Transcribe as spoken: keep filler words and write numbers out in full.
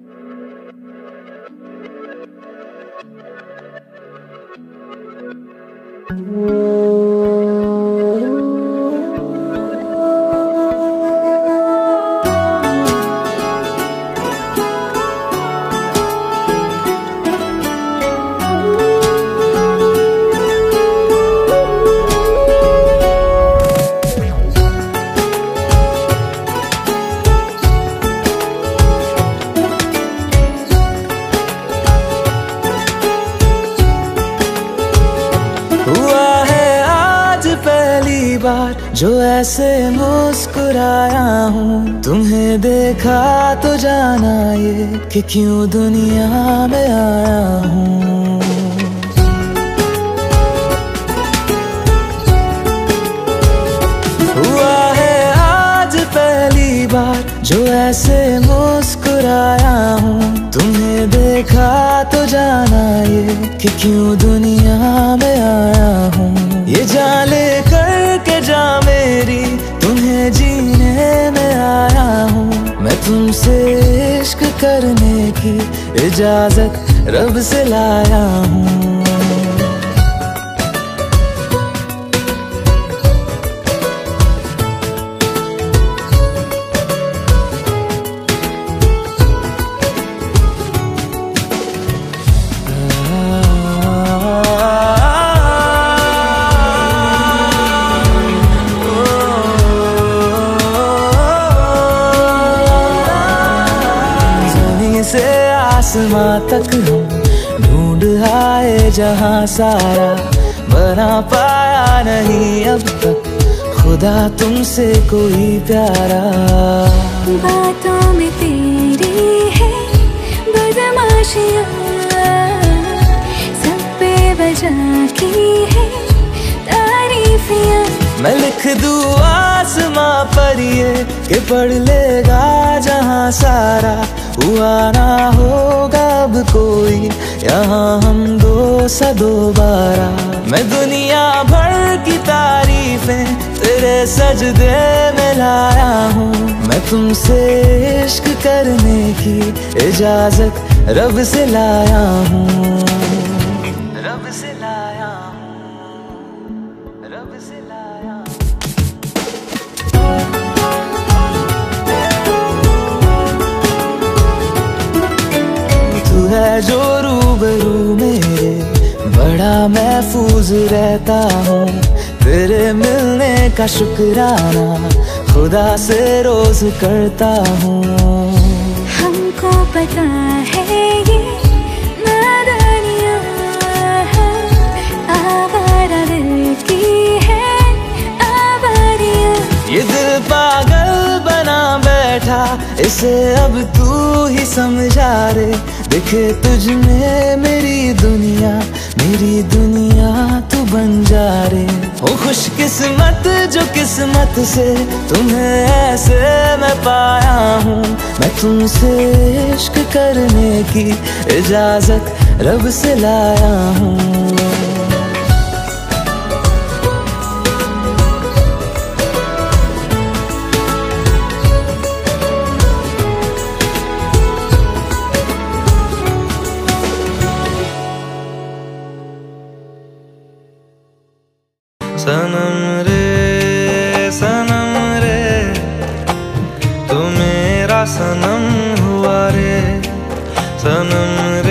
जो ऐसे मुस्कुराया हूँ, तुम्हें देखा तो जाना ये कि क्यों दुनिया में आया हूँ। हुआ है आज पहली बार जो ऐसे मुस्कुराया हूँ, तुम्हें देखा तो जाना ये कि क्यों दुनिया में आया हूँ। ये जान ले करके जा मेरी, तुम्हें जीने में आया हूँ। मैं तुमसे इश्क करने की इजाजत रब से लाया हूँ। आसमां तक हम ढूंढ आए जहां सारा, बना पाया नहीं अब तक खुदा तुमसे कोई प्यारा। बातों में तेरी है बदमाशियाँ, सब पे वजह की है तारीफियाँ। मैं लिख दूँ आसमां पर ये कि पढ़ लेगा जहां सारा, हुआ ना होगा अब कोई यहाँ हम दो सा दोबारा। मैं दुनिया भर की तारीफें तेरे सजदे में लाया हूँ। मैं तुमसे इश्क करने की इजाजत रब से लाया हूँ। रब से लाया हूँ, रब से लाया हूँ। तू है जो रूबरू मेरे, बड़ा महफूज रहता हूँ। तेरे मिलने का शुक्राना खुदा से रोज करता हूँ। हमको पता है ये नादानियाँ हैं, आवारा दिल की है आवारियाँ। ये दिल पागल बना बैठा, इसे अब तू ही समझा रे। दिखे तुझ में मेरी दुनिया, मेरी दुनिया तू बन जा रे। हो खुशकिस्मत जो किस्मत से तुम्हें ऐसे मैं पाया हूँ। मैं तुमसे इश्क करने की इजाजत रब से लाया हूँ। सनम रे सनम रे, तू मेरा सनम हुआ रे। सनम